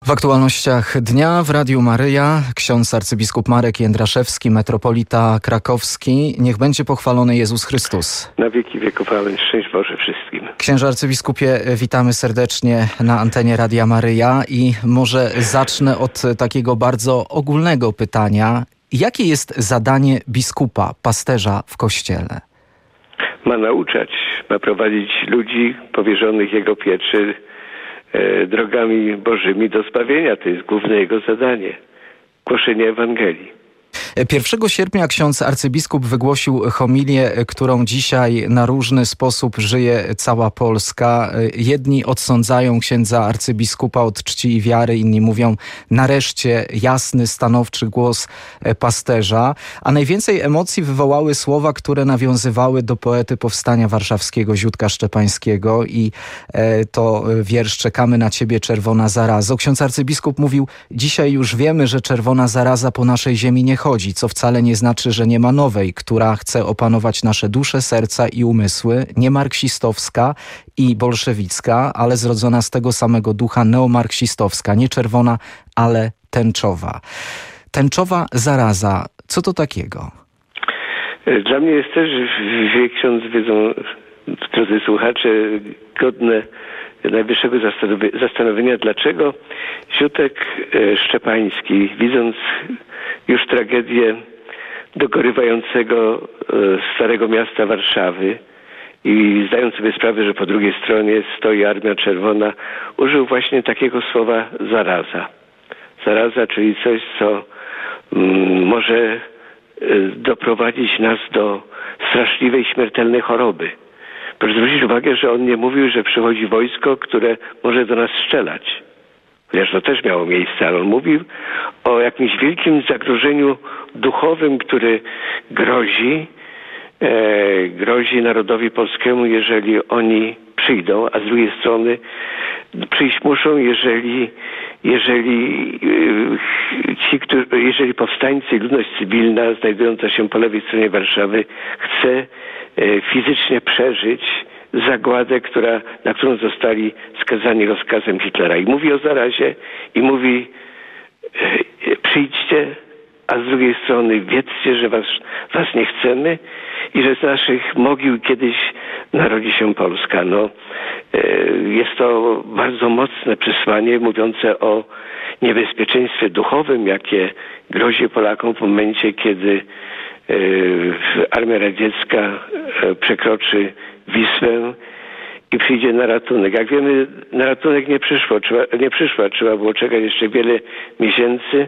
W aktualnościach dnia w Radiu Maryja ksiądz arcybiskup Marek Jędraszewski, metropolita krakowski. Niech będzie pochwalony Jezus Chrystus. Na wieki wieków amen. Szczęść Boże wszystkim. Księże arcybiskupie, witamy serdecznie na antenie Radia Maryja i może zacznę od takiego bardzo ogólnego pytania. Jakie jest zadanie biskupa, pasterza w Kościele? Ma nauczać, ma prowadzić ludzi powierzonych jego pieczy drogami bożymi do zbawienia. To jest główne jego zadanie. Głoszenie Ewangelii. 1 sierpnia ksiądz arcybiskup wygłosił homilię, którą dzisiaj na różny sposób żyje cała Polska. Jedni odsądzają księdza arcybiskupa od czci i wiary, inni mówią nareszcie jasny, stanowczy głos pasterza. A najwięcej emocji wywołały słowa, które nawiązywały do poety Powstania Warszawskiego Ziutka Szczepańskiego i to wiersz Czekamy na ciebie, czerwona zarazo. Ksiądz arcybiskup mówił, dzisiaj już wiemy, że czerwona zaraza po naszej ziemi nie chodzi, co wcale nie znaczy, że nie ma nowej, która chce opanować nasze dusze, serca i umysły, nie marksistowska i bolszewicka, ale zrodzona z tego samego ducha neomarksistowska, nie czerwona, ale tęczowa. Tęczowa zaraza, co to takiego? Dla mnie jest też, wie ksiądz, wiedzą, drodzy słuchacze, godne najwyższego zastanowienia, dlaczego Ziutek Szczepański, widząc już tragedię dogorywającego Starego Miasta Warszawy i zdając sobie sprawę, że po drugiej stronie stoi Armia Czerwona, użył właśnie takiego słowa zaraza. Zaraza, czyli coś, co może doprowadzić nas do straszliwej, śmiertelnej choroby. Proszę zwrócić uwagę, że on nie mówił, że przychodzi wojsko, które może do nas strzelać. Chociaż to też miało miejsce, ale on mówił o jakimś wielkim zagrożeniu duchowym, które grozi narodowi polskiemu, jeżeli oni przyjdą, a z drugiej strony przyjść muszą, jeżeli powstańcy i ludność cywilna znajdująca się po lewej stronie Warszawy chce fizycznie przeżyć zagładę, na którą zostali skazani rozkazem Hitlera. I mówi o zarazie i mówi przyjdźcie, a z drugiej strony wiedzcie, że was nie chcemy i że z naszych mogił kiedyś narodzi się Polska. Jest to bardzo mocne przesłanie mówiące o niebezpieczeństwie duchowym, jakie grozi Polakom w momencie, kiedy armia radziecka przekroczy Wisłę i przyjdzie na ratunek. Jak wiemy, na ratunek nie przyszła. Trzeba było czekać jeszcze wiele miesięcy.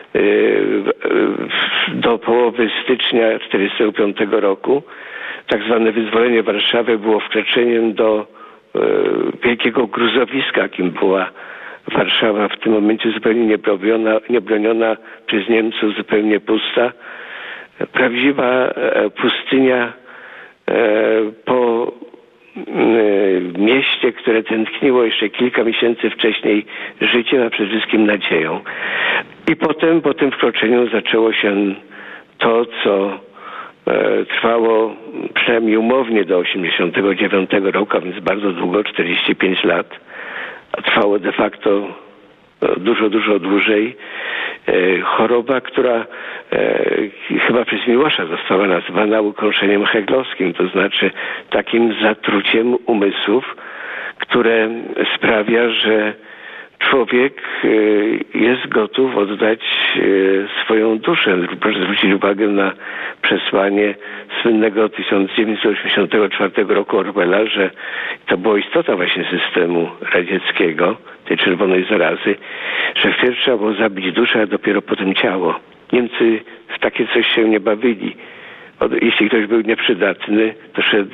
Do połowy stycznia 1945 roku tak zwane wyzwolenie Warszawy było wkroczeniem do wielkiego gruzowiska, jakim była Warszawa w tym momencie zupełnie niebroniona przez Niemców, zupełnie pusta. Prawdziwa pustynia po mieście, które tętniło jeszcze kilka miesięcy wcześniej życiem, a przede wszystkim nadzieją. I potem, po tym wkroczeniu zaczęło się to, co trwało przynajmniej umownie do 1989 roku, a więc bardzo długo, 45 lat. A trwało de facto dużo, dużo dłużej. Choroba, która chyba przez Miłosza została nazwana ukąszeniem heglowskim, to znaczy takim zatruciem umysłów, które sprawia, że człowiek jest gotów oddać swoją duszę. Proszę zwrócić uwagę na przesłanie słynnego 1984 roku Orwella, że to była istota właśnie systemu radzieckiego, tej czerwonej zarazy, że wpierw trzeba było zabić duszę, a dopiero potem ciało. Niemcy w takie coś się nie bawili. Jeśli ktoś był nieprzydatny, to szedł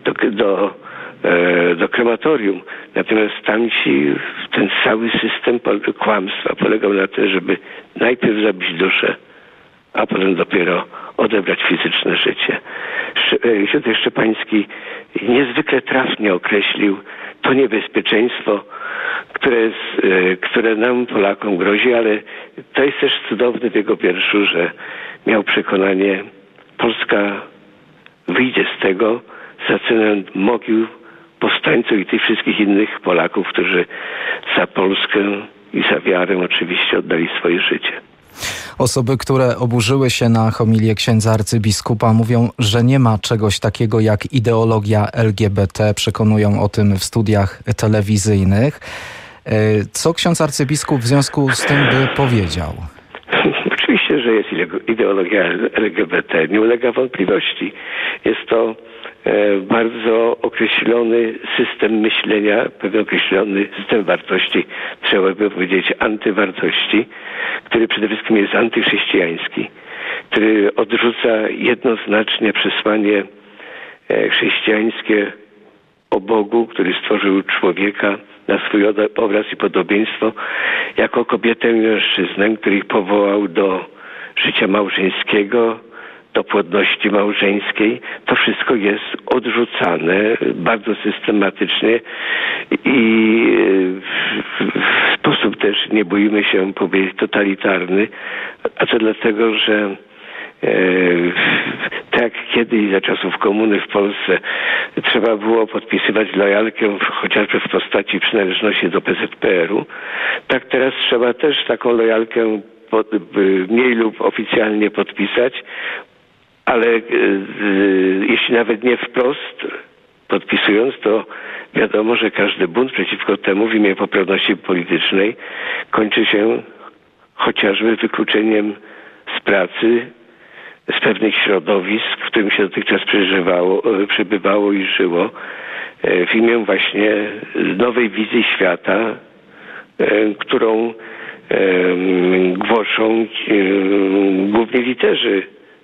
do krematorium. Natomiast ten cały system kłamstwa polegał na tym, żeby najpierw zabić duszę, a potem dopiero odebrać fizyczne życie. Ziutek Szczepański niezwykle trafnie określił to niebezpieczeństwo, które nam, Polakom, grozi, ale to jest też cudowne w jego wierszu, że miał przekonanie, Polska wyjdzie z tego za cenę mogił powstańców i tych wszystkich innych Polaków, którzy za Polskę i za wiarę oczywiście oddali swoje życie. Osoby, które oburzyły się na homilię księdza arcybiskupa, mówią, że nie ma czegoś takiego jak ideologia LGBT. Przekonują o tym w studiach telewizyjnych. Co ksiądz arcybiskup w związku z tym by powiedział? Oczywiście, że jest ideologia LGBT. Nie ulega wątpliwości. Jest to bardzo określony system myślenia, pewien określony system wartości, trzeba by powiedzieć antywartości, który przede wszystkim jest antychrześcijański, który odrzuca jednoznacznie przesłanie chrześcijańskie o Bogu, który stworzył człowieka na swój obraz i podobieństwo, jako kobietę i mężczyznę, który ich powołał do życia małżeńskiego, do płodności małżeńskiej. To wszystko jest odrzucane bardzo systematycznie i w sposób też, nie boimy się powiedzieć, totalitarny. A to dlatego, że tak jak kiedyś za czasów komuny w Polsce trzeba było podpisywać lojalkę chociażby w postaci przynależności do PZPR-u, tak teraz trzeba też taką lojalkę mniej lub oficjalnie podpisać, ale jeśli nawet nie wprost podpisując, to wiadomo, że każdy bunt przeciwko temu w imię poprawności politycznej kończy się chociażby wykluczeniem z pracy, z pewnych środowisk, w którym się dotychczas przebywało i żyło, w imię właśnie nowej wizji świata, którą głoszą głównie liderzy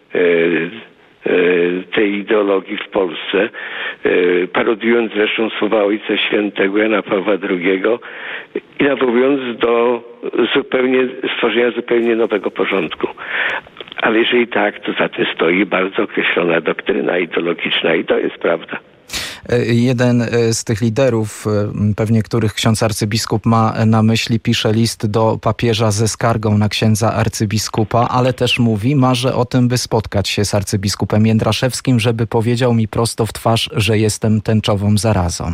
tej ideologii w Polsce, parodiując zresztą słowa Ojca Świętego Jana Pawła II i nawołując do stworzenia zupełnie nowego porządku. Ale jeżeli tak, to za tym stoi bardzo określona doktryna ideologiczna i to jest prawda. Jeden z tych liderów, pewnie których ksiądz arcybiskup ma na myśli, pisze list do papieża ze skargą na księdza arcybiskupa, ale też mówi, marzę o tym, by spotkać się z arcybiskupem Jędraszewskim, żeby powiedział mi prosto w twarz, że jestem tęczową zarazą.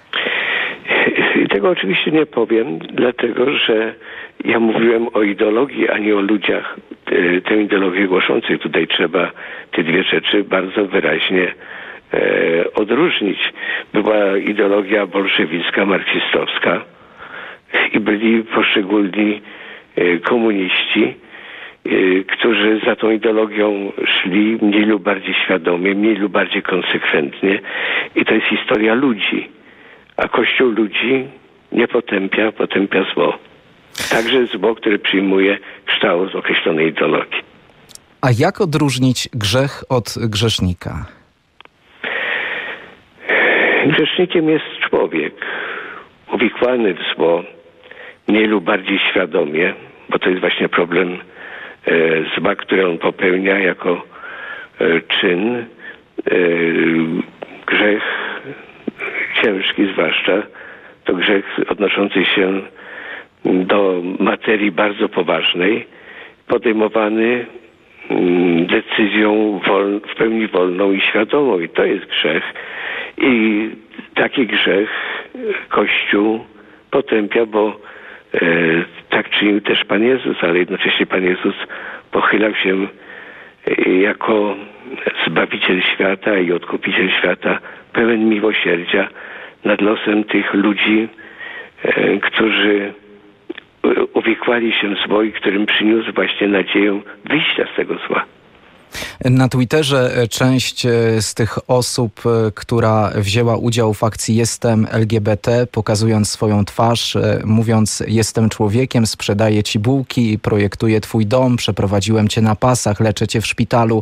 Tego oczywiście nie powiem, dlatego że ja mówiłem o ideologii, a nie o ludziach. Tę ideologię głoszących tutaj trzeba te dwie rzeczy bardzo wyraźnie odróżnić. Była ideologia bolszewicka, marksistowska i byli poszczególni komuniści, którzy za tą ideologią szli mniej lub bardziej świadomie, mniej lub bardziej konsekwentnie i to jest historia ludzi, a Kościół ludzi nie potępia, potępia zło. Także zło, które przyjmuje kształt określonej ideologii. A jak odróżnić grzech od grzesznika? Grzesznikiem jest człowiek uwikłany w zło, mniej lub bardziej świadomie, bo to jest właśnie problem zła, które on popełnia jako czyn. Grzech ciężki zwłaszcza, to grzech odnoszący się do materii bardzo poważnej, podejmowany decyzją w pełni wolną i świadomą. I to jest grzech. I taki grzech Kościół potępia, bo tak czynił też Pan Jezus, ale jednocześnie Pan Jezus pochylał się jako Zbawiciel świata i Odkupiciel świata, pełen miłosierdzia nad losem tych ludzi, którzy uwikłali się w zło i którym przyniósł właśnie nadzieję wyjścia z tego zła. Na Twitterze część z tych osób, która wzięła udział w akcji Jestem LGBT, pokazując swoją twarz, mówiąc jestem człowiekiem, sprzedaję ci bułki, projektuję twój dom, przeprowadziłem cię na pasach, leczę cię w szpitalu,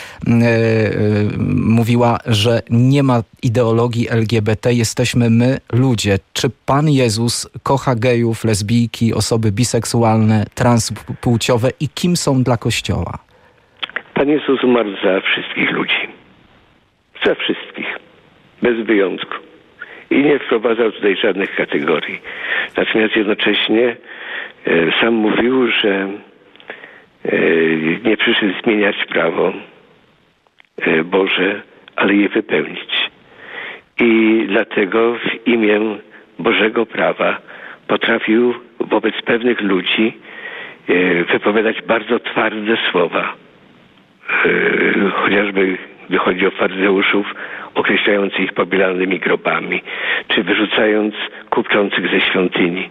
mówiła, że nie ma ideologii LGBT, jesteśmy my, ludzie. Czy Pan Jezus kocha gejów, lesbijki, osoby biseksualne, transpłciowe i kim są dla Kościoła? Pan Jezus umarł za wszystkich ludzi. Za wszystkich. Bez wyjątku. I nie wprowadzał tutaj żadnych kategorii. Natomiast jednocześnie sam mówił, że nie przyszedł zmieniać prawo Boże, ale je wypełnić. I dlatego w imię Bożego prawa potrafił wobec pewnych ludzi wypowiadać bardzo twarde słowa. Chociażby gdy chodzi o faryzeuszów, określając ich pobielannymi grobami, czy wyrzucając kupczących ze świątyni.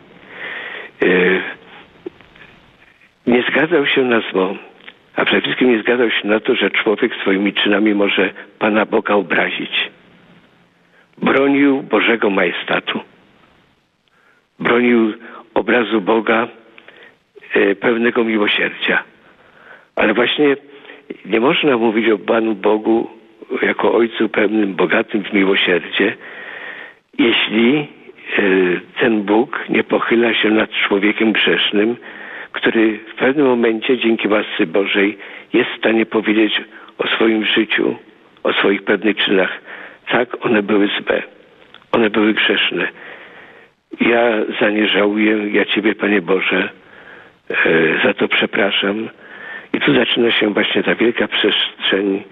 Nie zgadzał się na zło, a przede wszystkim nie zgadzał się na to, że człowiek swoimi czynami może Pana Boga obrazić. Bronił Bożego majestatu. Bronił obrazu Boga pełnego miłosierdzia. Ale właśnie nie można mówić o Panu Bogu jako Ojcu pełnym, bogatym w miłosierdzie, jeśli ten Bóg nie pochyla się nad człowiekiem grzesznym, który w pewnym momencie dzięki łasce Bożej jest w stanie powiedzieć o swoim życiu, o swoich pewnych czynach. Tak, one były złe. One były grzeszne. Ja za nie żałuję, ja Ciebie, Panie Boże, za to przepraszam. I tu zaczyna się właśnie ta wielka przestrzeń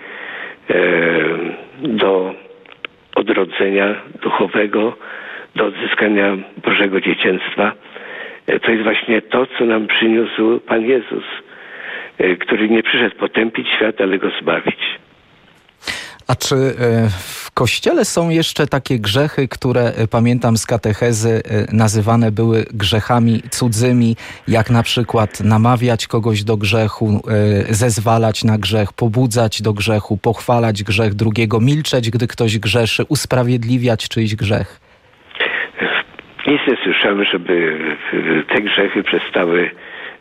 do odrodzenia duchowego, do odzyskania Bożego dzieciństwa. To jest właśnie to, co nam przyniósł Pan Jezus, który nie przyszedł potępić świat, ale go zbawić. A czy w Kościele są jeszcze takie grzechy, które pamiętam z katechezy nazywane były grzechami cudzymi, jak na przykład namawiać kogoś do grzechu, zezwalać na grzech, pobudzać do grzechu, pochwalać grzech drugiego, milczeć, gdy ktoś grzeszy, usprawiedliwiać czyjś grzech? Nic nie słyszałem, żeby te grzechy przestały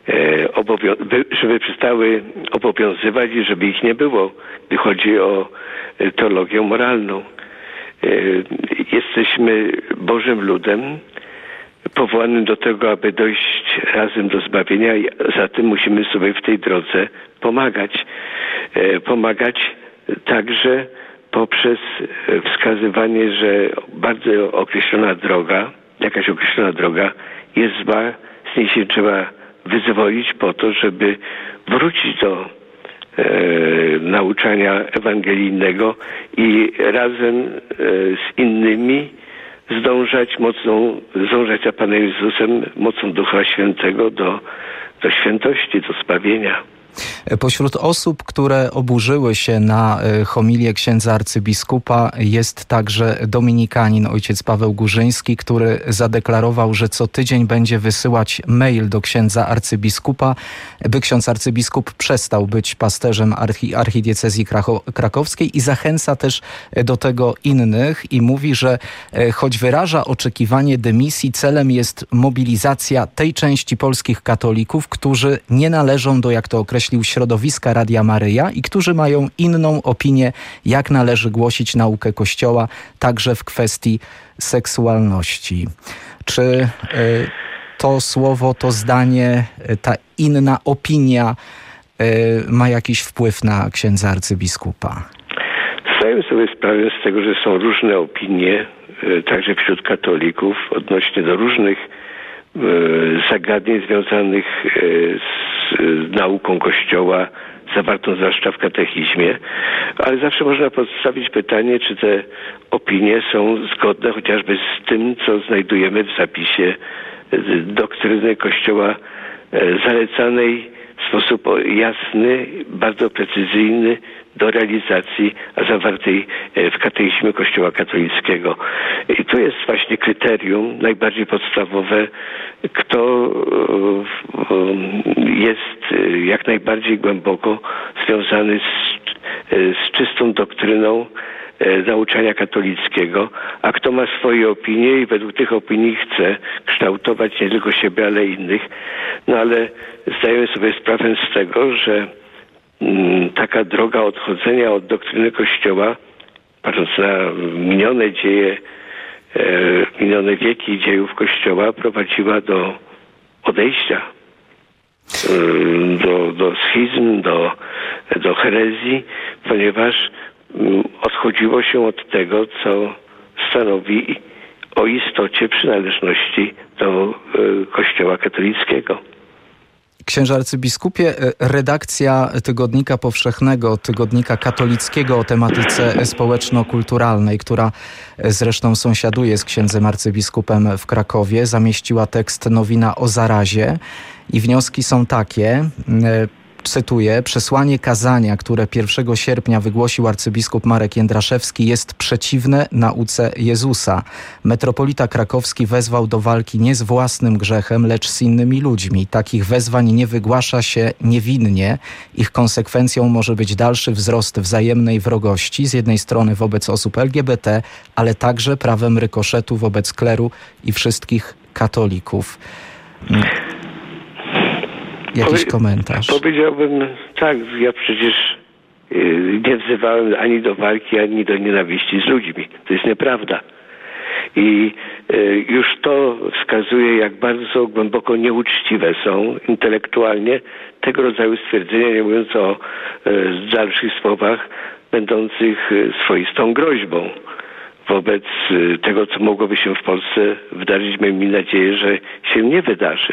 obowiązywać i żeby ich nie było, gdy chodzi o teologię moralną. Jesteśmy Bożym ludem, powołanym do tego, aby dojść razem do zbawienia i zatem musimy sobie w tej drodze pomagać. Pomagać także poprzez wskazywanie, że bardzo określona droga, jakaś określona droga jest zła, z niej się trzeba wyzwolić po to, żeby wrócić do nauczania ewangelijnego i razem z innymi zdążać za Panem Jezusem mocą Ducha Świętego do świętości, do zbawienia. Pośród osób, które oburzyły się na homilię księdza arcybiskupa, jest także dominikanin ojciec Paweł Górzyński, który zadeklarował, że co tydzień będzie wysyłać mail do księdza arcybiskupa, by ksiądz arcybiskup przestał być pasterzem archidiecezji krakowskiej i zachęca też do tego innych i mówi, że choć wyraża oczekiwanie dymisji, celem jest mobilizacja tej części polskich katolików, którzy nie należą do, jak to określił, środowiska Radia Maryja i którzy mają inną opinię, jak należy głosić naukę Kościoła, także w kwestii seksualności. Czy to słowo, to zdanie, ta inna opinia ma jakiś wpływ na księdza arcybiskupa? Zdaję sobie sprawę z tego, że są różne opinie, także wśród katolików, odnośnie do różnych zagadnień związanych z nauką Kościoła, zawartą zwłaszcza w katechizmie, ale zawsze można postawić pytanie, czy te opinie są zgodne chociażby z tym, co znajdujemy w zapisie doktryny Kościoła zalecanej w sposób jasny, bardzo precyzyjny do realizacji, a zawartej w katechizmie Kościoła katolickiego. I tu jest właśnie kryterium najbardziej podstawowe, kto jest jak najbardziej głęboko związany z czystą doktryną nauczania katolickiego, a kto ma swoje opinie i według tych opinii chce kształtować nie tylko siebie, ale innych. No ale zdajemy sobie sprawę z tego, że taka droga odchodzenia od doktryny Kościoła, patrząc na minione dzieje, minione wieki dziejów Kościoła, prowadziła do odejścia, do schizm, do herezji, ponieważ odchodziło się od tego, co stanowi o istocie przynależności do Kościoła katolickiego. Księże arcybiskupie, redakcja Tygodnika Powszechnego, Tygodnika Katolickiego o tematyce społeczno-kulturalnej, która zresztą sąsiaduje z księdzem arcybiskupem w Krakowie, zamieściła tekst Nowina o zarazie i wnioski są takie. Cytuję: przesłanie kazania, które 1 sierpnia wygłosił arcybiskup Marek Jędraszewski, jest przeciwne nauce Jezusa. Metropolita krakowski wezwał do walki nie z własnym grzechem, lecz z innymi ludźmi. Takich wezwań nie wygłasza się niewinnie. Ich konsekwencją może być dalszy wzrost wzajemnej wrogości, z jednej strony wobec osób LGBT, ale także prawem rykoszetu wobec kleru i wszystkich katolików. Jakiś komentarz? Powiedziałbym tak, ja przecież nie wzywałem ani do walki, ani do nienawiści z ludźmi. To jest nieprawda. I już to wskazuje, jak bardzo głęboko nieuczciwe są intelektualnie tego rodzaju stwierdzenia, nie mówiąc o dalszych słowach będących swoistą groźbą wobec tego, co mogłoby się w Polsce wydarzyć. Miejmy nadzieję, że się nie wydarzy.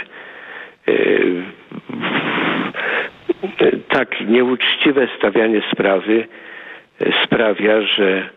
Tak nieuczciwe stawianie sprawy sprawia, że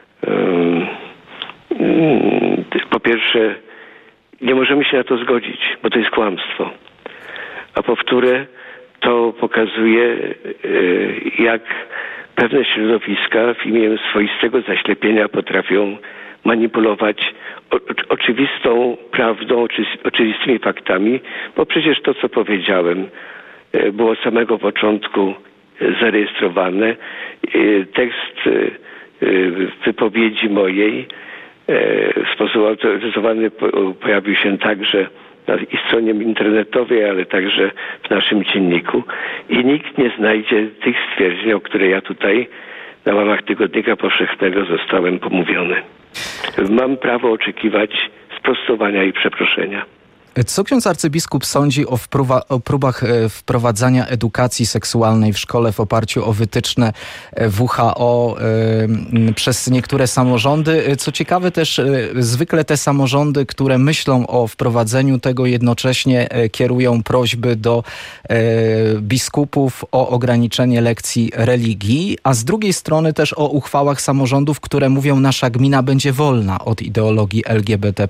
po pierwsze nie możemy się na to zgodzić, bo to jest kłamstwo. A po wtóre to pokazuje, jak pewne środowiska w imię swoistego zaślepienia potrafią manipulować oczywistą prawdą, oczywistymi faktami, bo przecież to, co powiedziałem, było od samego początku zarejestrowane. Tekst wypowiedzi mojej w sposób autoryzowany pojawił się także na stronie internetowej, ale także w naszym dzienniku i nikt nie znajdzie tych stwierdzeń, o które ja tutaj na łamach Tygodnika Powszechnego zostałem pomówiony. Mam prawo oczekiwać sprostowania i przeproszenia. Co ksiądz arcybiskup sądzi o próbach wprowadzania edukacji seksualnej w szkole w oparciu o wytyczne WHO przez niektóre samorządy? Co ciekawe też, zwykle te samorządy, które myślą o wprowadzeniu tego, jednocześnie kierują prośby do biskupów o ograniczenie lekcji religii, a z drugiej strony też o uchwałach samorządów, które mówią: nasza gmina będzie wolna od ideologii LGBT+.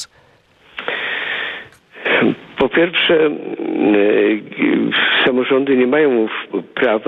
Po pierwsze, samorządy nie mają prawa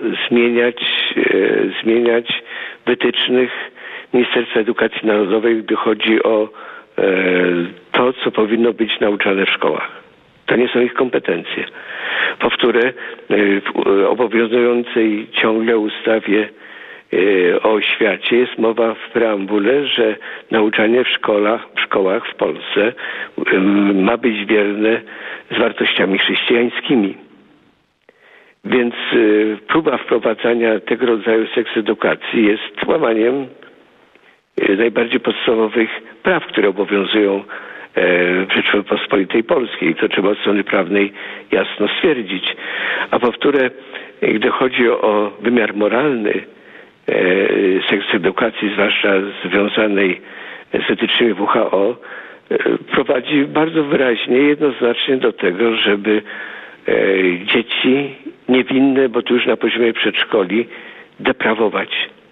zmieniać wytycznych Ministerstwa Edukacji Narodowej, gdy chodzi o to, co powinno być nauczane w szkołach. To nie są ich kompetencje. Po wtóre, w obowiązującej ciągle ustawie o oświacie jest mowa w preambule, że nauczanie w szkołach w Polsce ma być wierne z wartościami chrześcijańskimi. Więc próba wprowadzania tego rodzaju seksedukacji jest łamaniem najbardziej podstawowych praw, które obowiązują w Rzeczypospolitej Polskiej. To trzeba od strony prawnej jasno stwierdzić. A po wtóre, gdy chodzi o wymiar moralny seksedukacji, zwłaszcza związanej z wytycznymi WHO, prowadzi bardzo wyraźnie, jednoznacznie do tego, żeby dzieci niewinne, bo to już na poziomie przedszkoli, deprawować.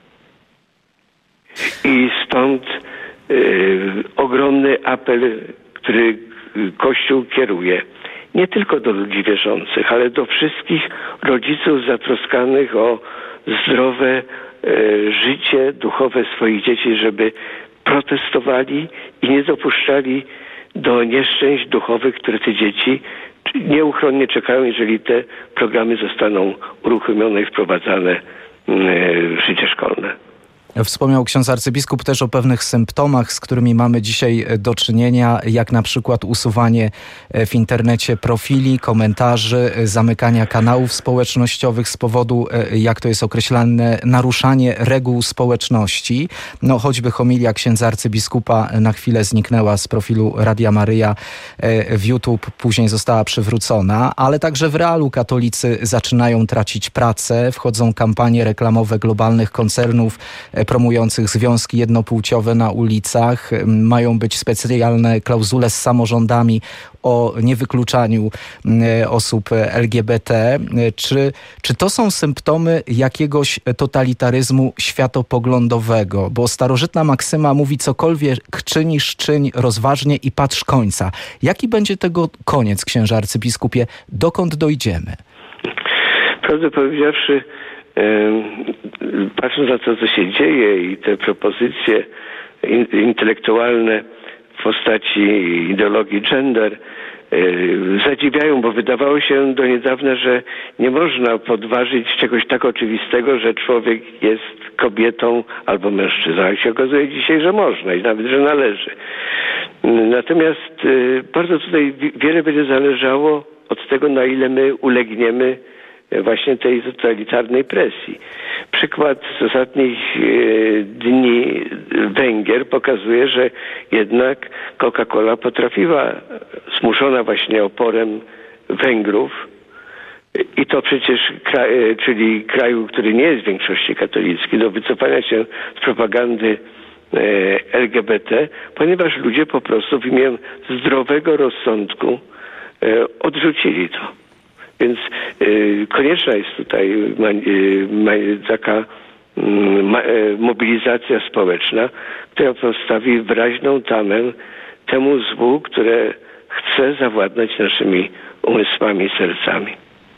I stąd ogromny apel, który Kościół kieruje nie tylko do ludzi wierzących, ale do wszystkich rodziców zatroskanych o zdrowe życie duchowe swoich dzieci, żeby protestowali i nie dopuszczali do nieszczęść duchowych, które te dzieci nieuchronnie czekają, jeżeli te programy zostaną uruchomione i wprowadzane w życie szkolne. Wspomniał ksiądz arcybiskup też o pewnych symptomach, z którymi mamy dzisiaj do czynienia, jak na przykład usuwanie w internecie profili, komentarzy, zamykania kanałów społecznościowych z powodu, jak to jest określane, naruszanie reguł społeczności. No choćby homilia księdza arcybiskupa na chwilę zniknęła z profilu Radia Maryja w YouTube, później została przywrócona, ale także w realu katolicy zaczynają tracić pracę, wchodzą kampanie reklamowe globalnych koncernów promujących związki jednopłciowe na ulicach. Mają być specjalne klauzule z samorządami o niewykluczaniu osób LGBT. Czy to są symptomy jakiegoś totalitaryzmu światopoglądowego? Bo starożytna maksyma mówi: cokolwiek czynisz, czyń rozważnie i patrz końca. Jaki będzie tego koniec, księże arcybiskupie? Dokąd dojdziemy? Prawdę powiedziawszy, patrząc na to, co się dzieje i te propozycje intelektualne w postaci ideologii gender zadziwiają, bo wydawało się do niedawna, że nie można podważyć czegoś tak oczywistego, że człowiek jest kobietą albo mężczyzną. A się okazuje dzisiaj, że można i nawet, że należy. Natomiast bardzo tutaj wiele będzie zależało od tego, na ile my ulegniemy właśnie tej totalitarnej presji. Przykład z ostatnich dni Węgier pokazuje, że jednak Coca-Cola potrafiła, zmuszona właśnie oporem Węgrów, i to przecież czyli kraju, który nie jest w większości katolicki, do wycofania się z propagandy LGBT, ponieważ ludzie po prostu w imię zdrowego rozsądku odrzucili to. Więc konieczna jest tutaj taka mobilizacja społeczna, która postawi wyraźną tamę temu złu, które chce zawładnąć naszymi umysłami i sercami.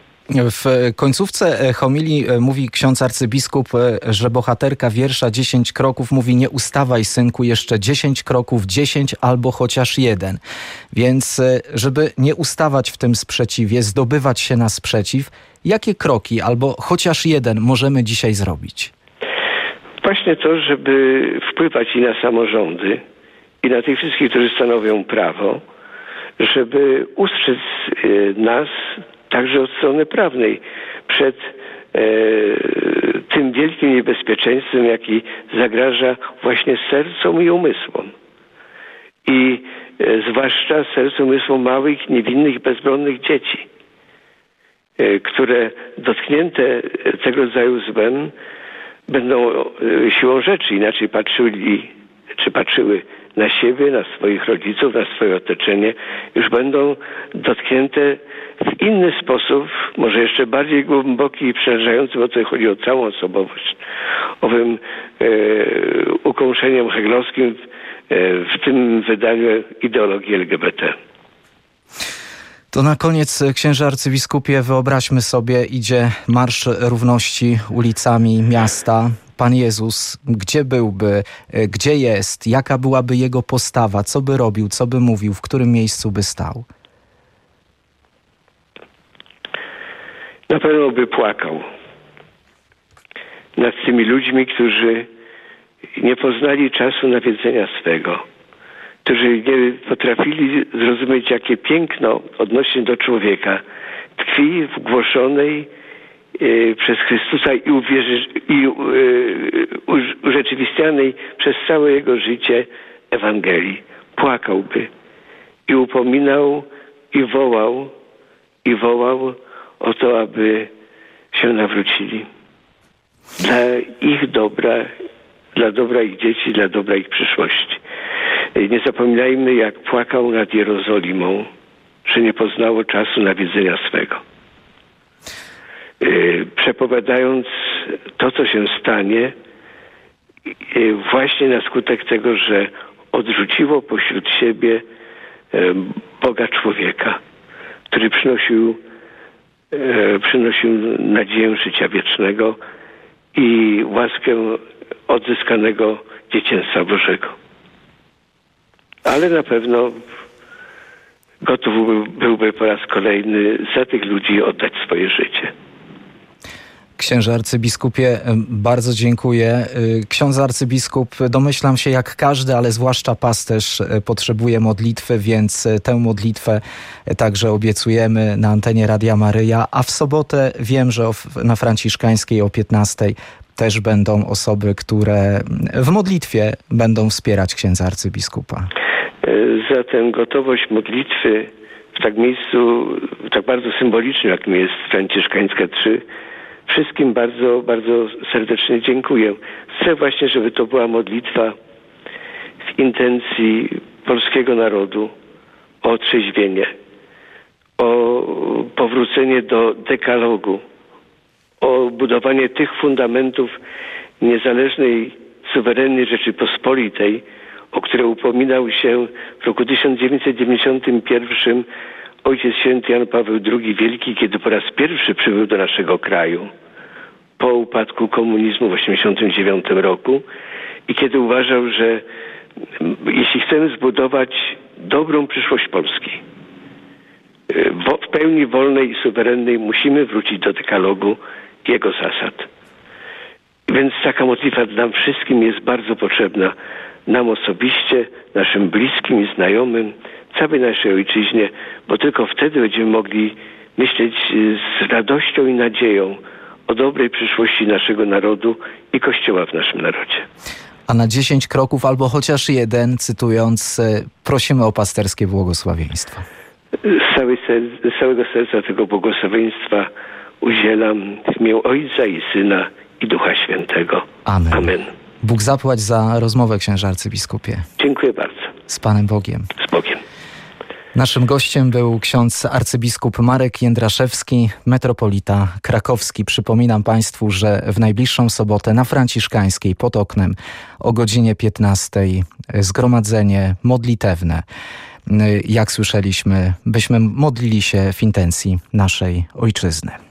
W końcówce homilii mówi ksiądz arcybiskup, że bohaterka wiersza 10 kroków mówi: nie ustawaj, synku, jeszcze 10 kroków, 10 albo chociaż 1. Więc żeby nie ustawać w tym sprzeciwie, zdobywać się na sprzeciw, jakie kroki albo chociaż jeden możemy dzisiaj zrobić? Właśnie to, żeby wpływać i na samorządy, i na tych wszystkich, którzy stanowią prawo, żeby ustrzec nas także od strony prawnej przed tym wielkim niebezpieczeństwem, jaki zagraża właśnie sercom i umysłom. I zwłaszcza sercom i umysłom małych, niewinnych, bezbronnych dzieci, które dotknięte tego rodzaju złem będą siłą rzeczy inaczej patrzyły na siebie, na swoich rodziców, na swoje otoczenie, już będą dotknięte w inny sposób, może jeszcze bardziej głęboki i przerażający, bo tutaj chodzi o całą osobowość, owym ukąszeniem heglowskim w tym wydaniu ideologii LGBT. To na koniec, księże arcybiskupie, wyobraźmy sobie, idzie Marsz Równości ulicami miasta. Pan Jezus, gdzie byłby, gdzie jest, jaka byłaby jego postawa, co by robił, co by mówił, w którym miejscu by stał? Na pewno by płakał nad tymi ludźmi, którzy nie poznali czasu nawiedzenia swego, którzy nie potrafili zrozumieć, jakie piękno odnośnie do człowieka tkwi w głoszonej przez Chrystusa i urzeczywistnianej przez całe jego życie Ewangelii. Płakałby i upominał i wołał o to, aby się nawrócili. Dla ich dobra, dla dobra ich dzieci, dla dobra ich przyszłości. Nie zapominajmy, jak płakał nad Jerozolimą, że nie poznało czasu nawiedzenia swego. Przepowiadając to, co się stanie, właśnie na skutek tego, że odrzuciło pośród siebie Boga człowieka, który przynosił nadzieję życia wiecznego i łaskę odzyskanego dzieciństwa Bożego. Ale na pewno gotów byłby po raz kolejny za tych ludzi oddać swoje życie. Księże arcybiskupie, bardzo dziękuję. Ksiądz arcybiskup, domyślam się, jak każdy, ale zwłaszcza pasterz, potrzebuje modlitwy, więc tę modlitwę także obiecujemy na antenie Radia Maryja, a w sobotę wiem, że na Franciszkańskiej o 15:00 też będą osoby, które w modlitwie będą wspierać księdza arcybiskupa. Zatem gotowość modlitwy w tak miejscu, tak bardzo symbolicznym, jakim jest Franciszkańska 3, wszystkim bardzo, bardzo serdecznie dziękuję. Chcę właśnie, żeby to była modlitwa w intencji polskiego narodu o otrzeźwienie, o powrócenie do dekalogu, o budowanie tych fundamentów niezależnej, suwerennej Rzeczypospolitej, o które upominał się w roku 1991 Ojciec Święty Jan Paweł II Wielki, kiedy po raz pierwszy przybył do naszego kraju po upadku komunizmu w 1989 roku i kiedy uważał, że jeśli chcemy zbudować dobrą przyszłość Polski, w pełni wolnej i suwerennej, musimy wrócić do dekalogu jego zasad. Więc taka modlitwa nam wszystkim jest bardzo potrzebna. Nam osobiście, naszym bliskim i znajomym, całej naszej ojczyźnie, bo tylko wtedy będziemy mogli myśleć z radością i nadzieją o dobrej przyszłości naszego narodu i Kościoła w naszym narodzie. A na 10 kroków, albo chociaż jeden, cytując, prosimy o pasterskie błogosławieństwo. Z całego serca tego błogosławieństwa udzielam w imię Ojca i Syna i Ducha Świętego. Amen. Amen. Bóg zapłać za rozmowę, księże arcybiskupie. Dziękuję bardzo. Z Panem Bogiem. Z Bogiem. Naszym gościem był ksiądz arcybiskup Marek Jędraszewski, metropolita krakowski. Przypominam Państwu, że w najbliższą sobotę na Franciszkańskiej pod oknem o godzinie 15 zgromadzenie modlitewne. Jak słyszeliśmy, byśmy modlili się w intencji naszej ojczyzny.